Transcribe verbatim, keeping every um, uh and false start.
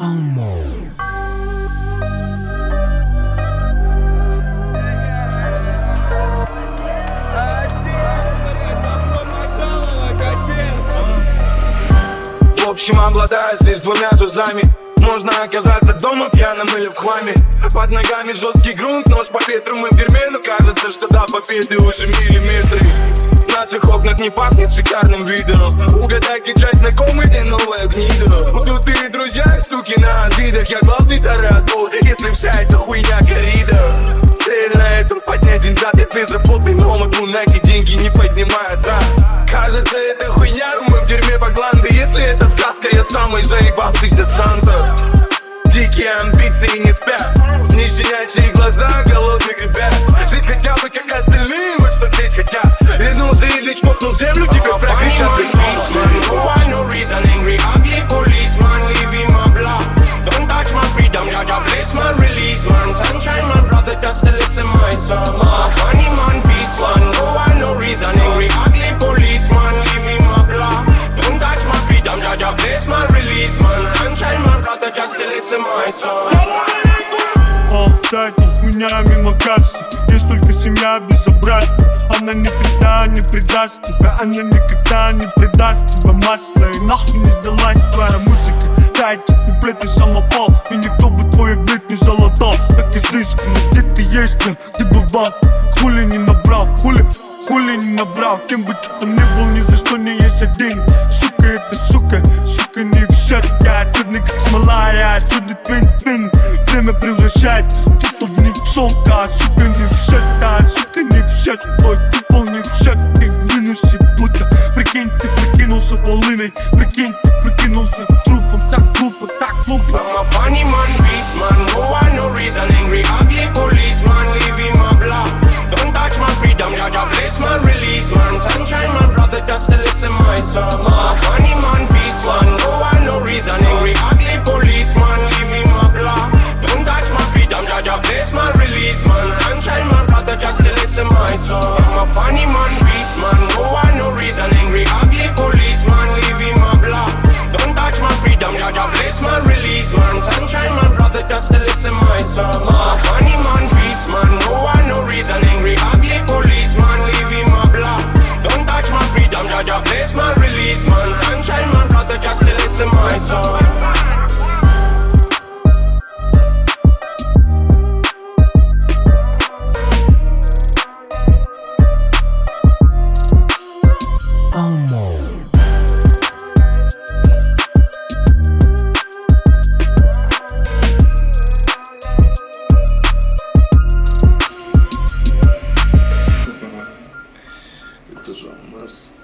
В общем, обладаю здесь двумя тузами. Можно оказаться дома пьяным или в хламе. Под ногами жесткий грунт, нож по ветру, мы в дерьме. Но кажется, что до победы уже миллиметры. В наших окнах не пахнет шикарным видом. Угадайте часть знакомых, где новая гнида. Тут и друзья, суки, на обидах. Я главный таратор, если вся эта хуйня коррида. Цель на этом поднять винзад. Я без работы, но могу найти деньги, не подниматься. Кажется, это хуйня, мы в дерьме Багланды. Если это сказка, я самый заебавшийся Санта. Дикие амбиции не спят, не щенячьи глаза голодных ребят. Жить хотя бы как остальные, вот что здесь хотят. Вернулся или чмокнул землю, тебе прокричат. О, вся эта хуйня мимо кассы. Есть только семья безобразна. Она никогда не предаст тебя. Она никогда не предаст тебя. Масло и нахуй не сдалась твоя музыка. Дайте куплеты самопал, и никто бы твой бит не залатал. Так изысканно, где ты есть, где бывал. Хули не набрал, хули, хули не набрал. Кем бы ты там ни был, ни за что не есть один. Сука, это сука, сука не в счет. Я черный как смола, я черный твин-твин. Время превращает кто-то в никчемка. Сука не в счет, да, сука не в счет. Твой тупо не в счет, ты в минусе будто. Прикинь, ты прикинулся волыной. Прикинь, ты прикинулся трупом. Так глупо, так глупо. I'm a funny man, beast man, no one, no reason. Angry, ugly policeman, leaving my block. Don't touch my freedom, judge, I bless my release, man. Sunshine, my brother, just to listen my song. I'm a funny man, beast man, no one, no reason. Angry, ugly policeman, leaving my block. Don't touch my freedom, judge, I bless my release, man. Sunshine, my brother, just to listen my song. I'm a funny man, beast man, no one, no reason. Angry, ugly policeman, leaving my block. Don't touch my freedom, judge, I bless my release, man. Sunshine, my brother, just to listen my song. I'm a funny man, beast man, no one, no reason. Angry, ugly policeman, leaving my block. Don't touch my freedom, judge, I bless my release, man. Sunshine, my brother, just to listen my song. Это же у нас